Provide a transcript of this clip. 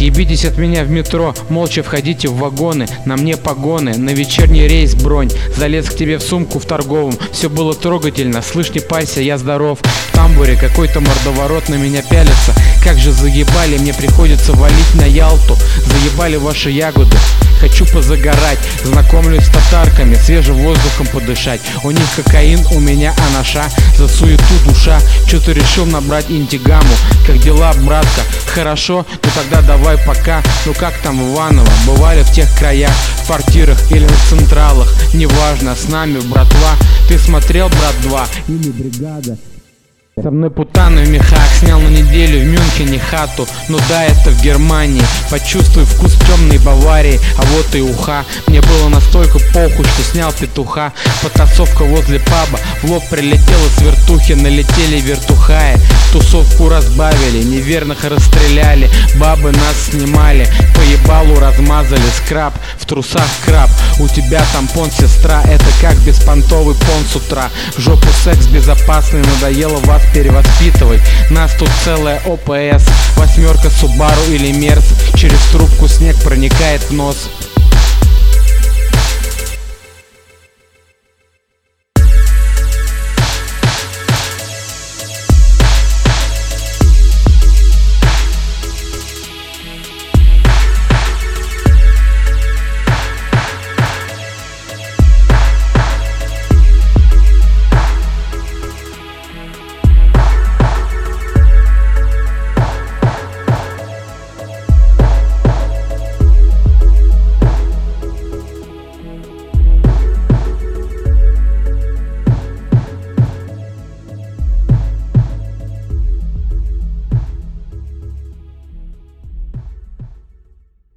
Отъебитесь от меня в метро, молча входите в вагоны. На мне погоны, на вечерний рейс бронь. Залез к тебе в сумку в торговом. Все было трогательно, слышь, не пайся, я здоров. В тамбуре какой-то мордоворот на меня пялится. Как же заебали, мне приходится валить на Ялту. Заебали ваши ягоды. Хочу позагорать, знакомлюсь с татарками, свежим воздухом подышать. У них кокаин, у меня анаша, за суету душа. Чё-то решил набрать интигаму. Как дела, братка? Хорошо? Ну тогда давай пока. Ну как там в Иваново? Бывали в тех краях, в квартирах или на централах? Неважно, с нами братва. Ты смотрел «Брат 2» или «Бригада»? Со мной путаны в мехах, снял на неделю в Мюнхене хату. Ну да, это в Германии. Почувствуй вкус темной Баварии, а вот и уха. Мне было настолько похуй, что снял петуха. Потасовка возле паба, в лоб прилетела с вертухи, налетели вертухаи. Тусовку разбавили, неверных расстреляли, бабы нас снимали, по ебалу размазали скраб, в трусах краб. У тебя тампон, сестра, это как беспонтовый пон с утра. В жопу секс безопасный, надоело вас перевоспитывать. Нас тут целая ОПС, восьмерка, Субару или Мерс. Через трубку снег проникает в нос.